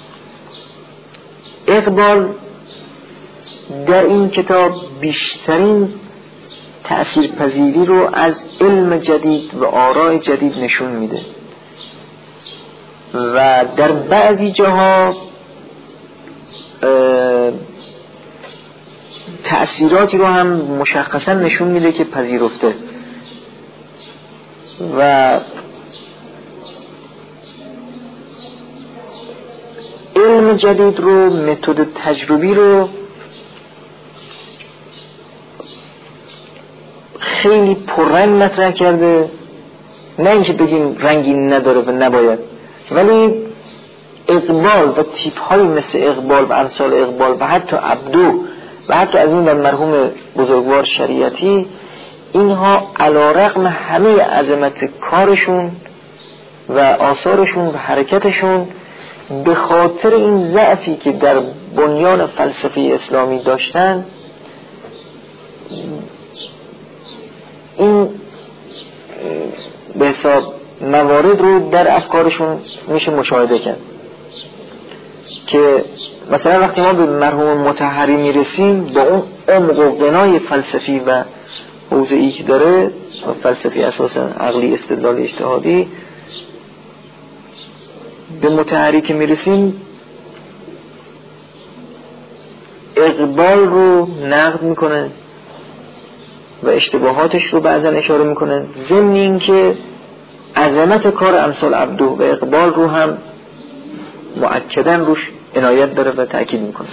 اقبال در این کتاب بیشترین تأثیر پذیری رو از علم جدید و آراء جدید نشون میده و در بعضی جاها تأثیراتی رو هم مشخصا نشون میده که پذیرفته و علم جدید رو، متد تجربی رو خیلی پررنگ مطرح کرده. نه اینکه بگیم رنگی نداره و نباید، ولی اقبال و تیپ های مثل اقبال و امثال اقبال و حتی عبدو و حتی از این و مرحوم بزرگوار شریعتی، اینها علیرغم همه عظمت کارشون و آثارشون و حرکتشون به خاطر این ضعفی که در بنیان فلسفه اسلامی داشتن، این به حساب موارد رو در افکارشون میشه مشاهده کرد که مثلا وقتی ما به مرحوم مطهری میرسیم با اون عمق و غنای فلسفی و حوزه‌ای که داره و فلسفی اساسا عقلی استدلال اجتهادی، به مطهری که میرسیم اقبال رو نقد میکنه و اشتباهاتش رو بعضا اشاره میکنه، ضمن این که عظمت کار امثال عبدو و اقبال رو هم مؤکداً روش عنایت داره و تأکید میکنه.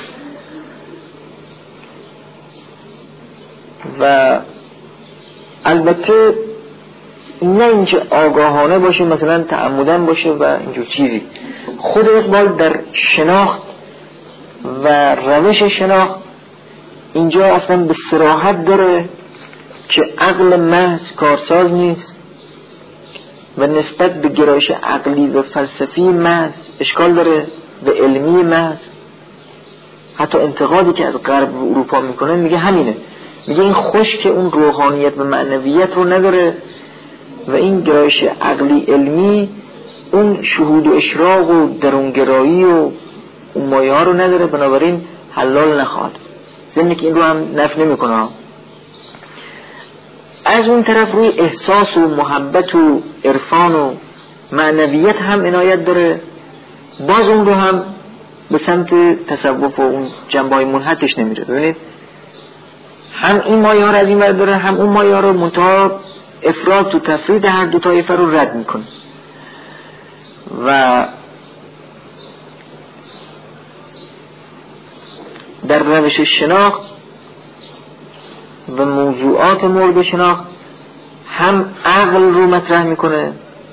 و البته نه اینکه آگاهانه باشه، مثلا تعمدن باشه و اینجور چیزی. خود اقبال در شناخت و روش شناخت اینجا اصلا به صراحت داره که عقل محض کارساز نیست و نسبت به گرایش عقلی و فلسفی محض اشکال داره و علمی محض. حتی انتقادی که از غرب و اروپا میکنه میگه همینه، میگه این خوش که اون روحانیت و معنویت رو نداره و این گرایش عقلی علمی اون شهود و اشراق و درونگرایی و اون مایه ها رو نداره، بنابراین حلال نخواهد. ضمن که این رو هم نفی نمیکنه. از اون طرف روی احساس و محبت و عرفان و معنویت هم عنایت داره، باز اون رو هم به سمت تصوف و اون جنبه‌های منحطش نمیره. ببینید هم این مایه ها رو از این ور داره، هم اون مایه ها رو منتها افراد و تفرید هر دو طایفه رو رد میکنه. و در روش شناخت و موضوعات مورد شناخت هم عقل رو مطرح میکنه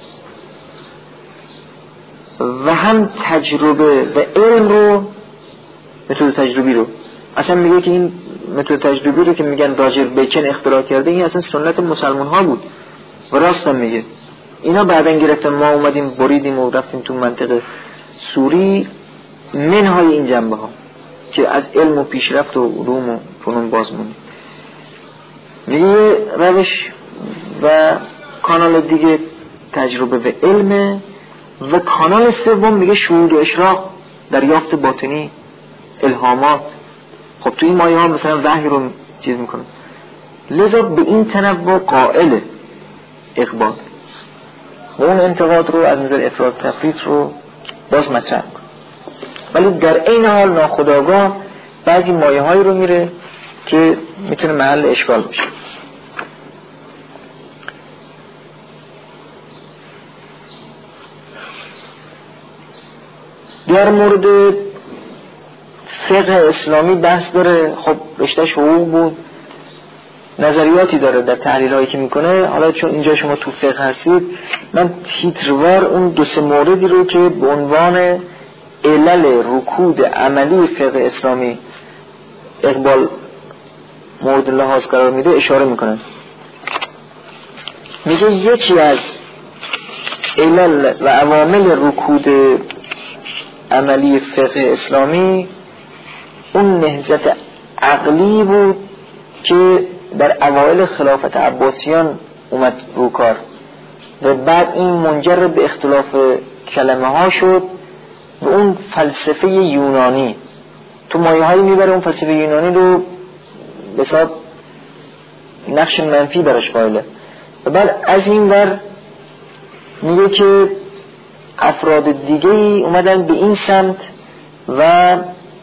و هم تجربه و علم رو، متد تجربی رو. اصلا میگه که این متد تجربی رو که میگن راجر بیکن اختراع کرده، این اصلا سنت مسلمان ها بود و راست هم میگه. اینا بعدن گرفتن، ما اومدیم بریدیم و رفتیم تو منطقه سوری منهای این جنبه ها که از علم و پیشرفت و علوم و فنون بازمونیم. میگه روش و کانال دیگه تجربه و علمه و کانال سوم میگه شهود و اشراق، دریافت باطنی، الهامات. خب توی این مایه ها مثلا وحی رو چیز میکنه، لذا به این تنوع قائل اقبال و اون انتقاد رو از نظر افراد تفرید رو باز مطرح کنه، ولی در این حال ناخودآگاه بعضی مایه هایی رو میره که میتونه محل اشکال بشه. در مورد فقه اسلامی بحث داره. خب رشتهش حقوق بود، نظریاتی داره در تحلیل هایی که میکنه. حالا چون اینجا شما تو فقه هستید، من تیتروار اون دو سه موردی رو که به عنوان علل رکود عملی فقه اسلامی اقبال مورد لحاظ قرار میده اشاره میکنه. میگه یکی از علل و عوامل رکود عملی فقه اسلامی اون نهضت عقلی بود که در اوایل خلافت عباسیان اومد رو کار و بعد این منجر به اختلاف کلمه ها شد و اون فلسفه یونانی تو مایه هایی میبره اون فلسفه یونانی رو به حساب نقش منفی براش قائله. و بعد از این ور میگه که افراد دیگه ای اومدن به این سمت و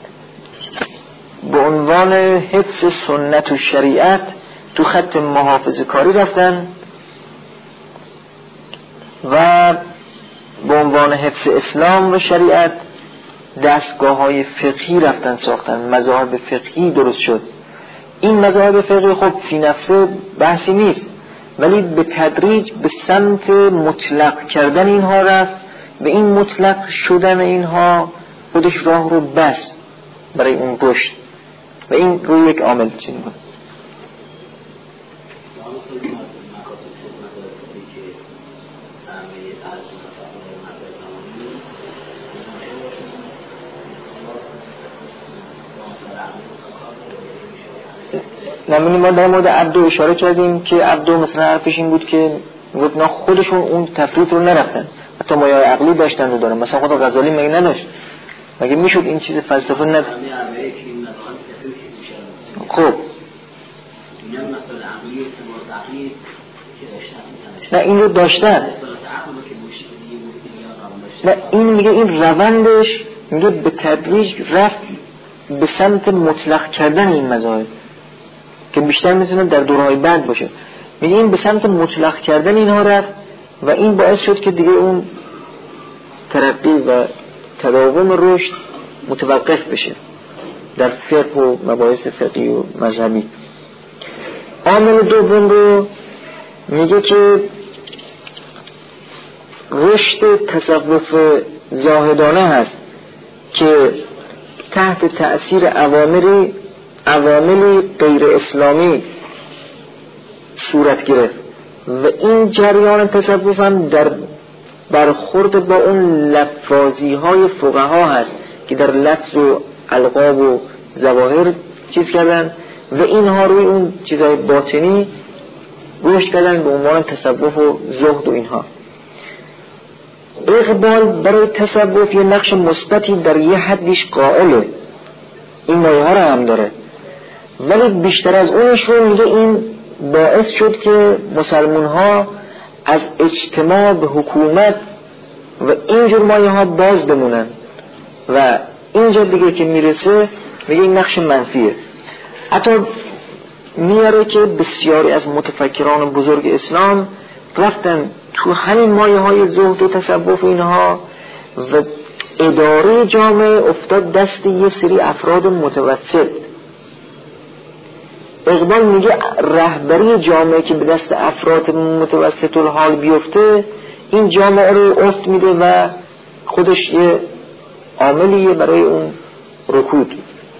به عنوان حفظ سنت و شریعت تو خط محافظه کاری رفتن و به عنوان حفظ اسلام و شریعت دستگاه های فقهی رفتن ساختن، مذاهب فقهی درست شد. این مذاهب فقهی خب فی نفسه بحثی نیست، ولی به تدریج به سمت مطلق کردن اینها رفت و این مطلق شدن اینها خودش راه رو بست برای اون رشد و این روی یک عامل چیز بود. نمونی ما در مورد عبدو اشاره کردیم که عبدو مثلا حرفش این بود که گفت خودشون اون تفرید رو نرفتن، حتی مایه عقلی داشتن رو دارن. مثلا خود غزالی مگه نداشت؟ مگه میشد این چیز فلسفه نداشت؟ خب نه این رو داشتن، نه این میگه این روندش میگه به تدریج رفت به سمت مطلق کردن این مذاهب که بیشتر میتونه در دورهای بعد باشه. میگه این به سمت مطلق کردن اینها رفت و این باعث شد که دیگه اون ترقی و تداوم رشد متوقف بشه در فقه و مباحث فقهی و مذهبی. عامل دوم رو میگه که رشد تصوف زاهدانه هست که تحت تأثیر عواملی غیر اسلامی صورت گرفت و این جریان تصوف هم در برخورد با اون لفاظی های فقها هست که در لفظ و القاب و ظواهر چیز کردن و اینها روی اون چیزهای باطنی رشد کردن به عنوان تصوف و زهد و اینها. اقبال برای تصوف یه نقش مثبتی در یه حدیش قائله، این مایه ها رو هم داره، ولی بیشتر از اونش رو میگه این باعث شد که مسلمان ها از اجتماع به حکومت و اینجور مایه ها باز بمونن و این همینجا دیگه که میرسه میگه این نقش منفیه. حتی میاره که بسیاری از متفکران بزرگ اسلام رفتن تو همین مایه های زهد و تصوف اینها و اداره جامعه افتاد دست یه سری افراد متوسط. اقبال میگه رهبری جامعه که به دست افراد متوسط الحال بیفته این جامعه رو افت میده و خودش یه عاملیه برای اون رکود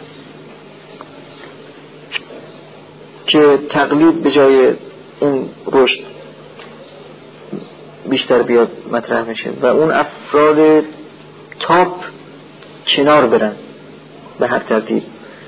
که تقلید به جای اون رشد بیشتر بیاد مطرح میشه و اون افراد تاپ کنار برن به هر ترتیب.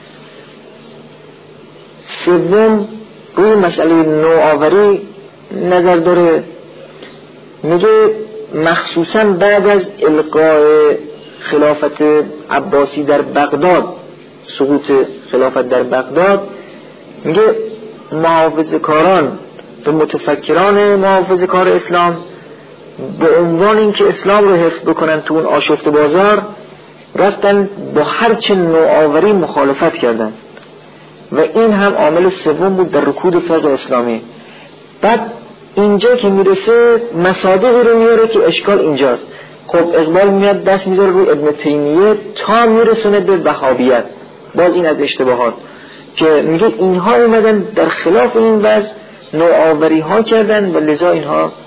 سوم روی مسئله نوآوری نظر داره، میگه مخصوصا بعد از القاء خلافت عباسی در بغداد، سقوط خلافت در بغداد، میگه محافظه‌کاران و متفکران محافظه‌کار اسلام به عنوان اینکه اسلام رو حفظ بکنن تو اون آشفت بازار رفتن با هر چه نوآوری مخالفت کردن و این هم عامل سوم بود در رکود فقه اسلامی. بعد اینجا که میرسه مصادیقی رو میاره که اشکال اینجاست. خب اقبال میاد دست میذاره روی ابن تیمیه تا میرسونه به وهابیت. باز این از اشتباهات که میگه اینها اومدن در خلاف این وضع نوآوری ها کردن و لذا اینها